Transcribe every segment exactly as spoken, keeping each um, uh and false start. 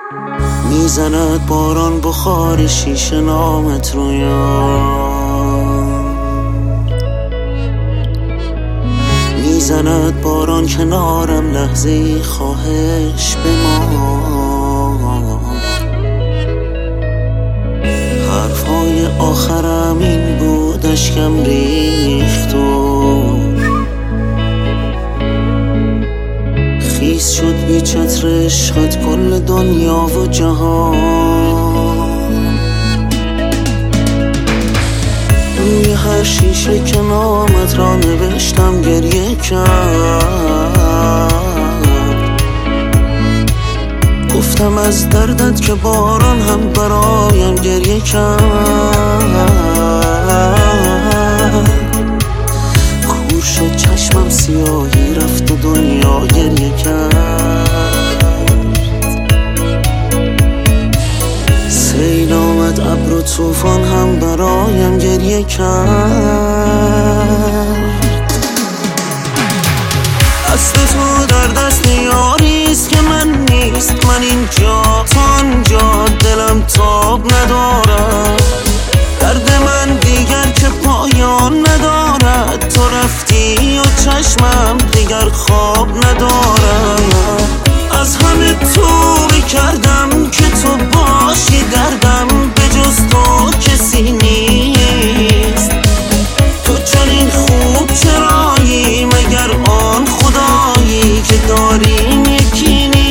میزند باران بخار شیشه نامت رویان، میزند باران کنارم لحظه ای خواهش بمان. حرفهای آخرم این بود اشکم ریخت و خیس شد بی چتر عشقت کل دنیا و جهان. روی هر شیشه که نامت را نوشتم گریه کرد، گفتم از دردت که باران هم برایم گریه کرد. کور شد چشمم سیاهی رفت و دنیا گریه کرد. سیل آمد ابر و طوفان هم برایم گریه کرد. دست تو در دست یاریست که من نیست، من اینجا تو آنجا دلم تاب ندارد. درد من دیگر که پایان ندارد، تو رفتی و چشمم دیگر خواب ندارد. از همه توبه کردم که تو باشی دردم، به جز تو کسی نیست. تو چنین خوب چرایی مگر آن خدایی که داریم یکی نیست.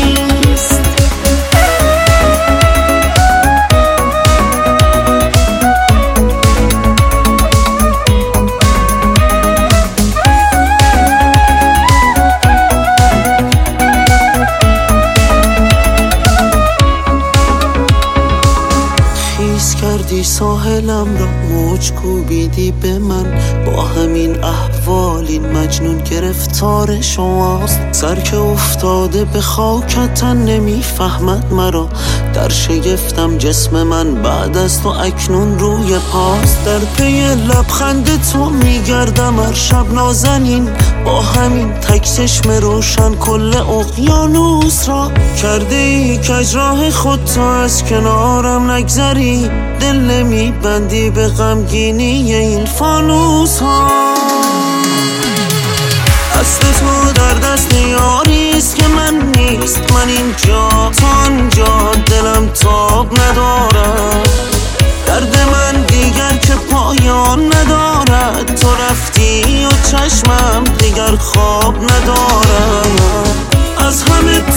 کردی ساحلم را، موج کوبیدی به من، با همین احوال این مجنون گرفتار شماست. سر که افتاده به خاکت نمیفهمد مرا، در شگفتم جسم من بعد از تو اکنون روی پاست. در پی لبخند تو میگردم هر شب نازنین، با همین تک چشم روشن کل اقیانوس را کرده ای کج راه خود، تو از کنارم نگذری، دل نمی بندی به غمگینی این فانوس ها. دست تو در دست یاریست که من نیست، من اینجا تو آنجا دلم تاب ندارد. درد من دیگر که پایان ندارد، تو رفتی و چشمم دیگر خواب ندارد. از همه